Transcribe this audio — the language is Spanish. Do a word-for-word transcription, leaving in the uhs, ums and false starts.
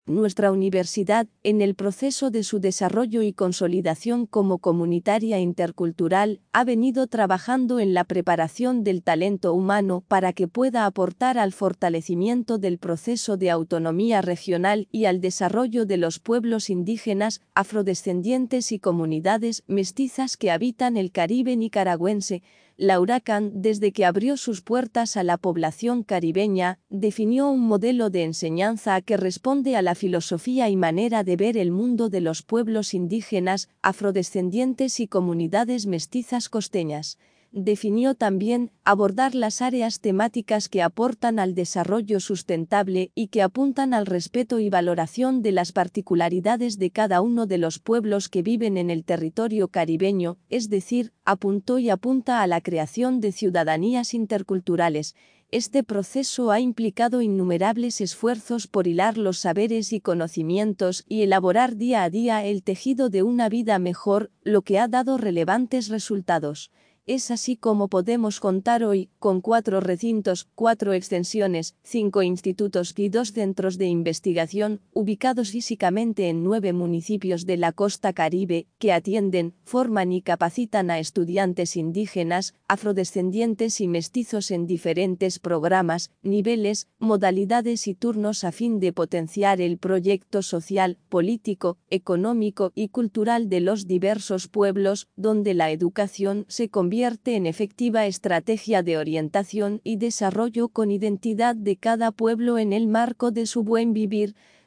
Nuestra universidad, en el proceso de su desarrollo y consolidación como comunitaria intercultural, ha venido trabajando en la preparación del talento humano para que pueda aportar al fortalecimiento del proceso de autonomía regional y al desarrollo de los pueblos indígenas, afrodescendientes y comunidades mestizas que habitan el Caribe nicaragüense. La Huracán, desde que abrió sus puertas a la población caribeña, definió un modelo de enseñanza que responde a la filosofía y manera de ver el mundo de los pueblos indígenas, afrodescendientes y comunidades mestizas costeñas. Definió también abordar las áreas temáticas que aportan al desarrollo sustentable y que apuntan al respeto y valoración de las particularidades de cada uno de los pueblos que viven en el territorio caribeño, es decir, apuntó y apunta a la creación de ciudadanías interculturales. Este proceso ha implicado innumerables esfuerzos por hilar los saberes y conocimientos y elaborar día a día el tejido de una vida mejor, lo que ha dado relevantes resultados. Es así como podemos contar hoy con cuatro recintos, cuatro extensiones, cinco institutos y dos centros de investigación, ubicados físicamente en nueve municipios de la costa Caribe, que atienden, forman y capacitan a estudiantes indígenas, afrodescendientes y mestizos en diferentes programas, niveles, modalidades y turnos a fin de potenciar el proyecto social, político, económico y cultural de los diversos pueblos, donde la educación se convierte en efectiva estrategia de orientación y desarrollo con identidad de cada pueblo en el marco de su buen vivir.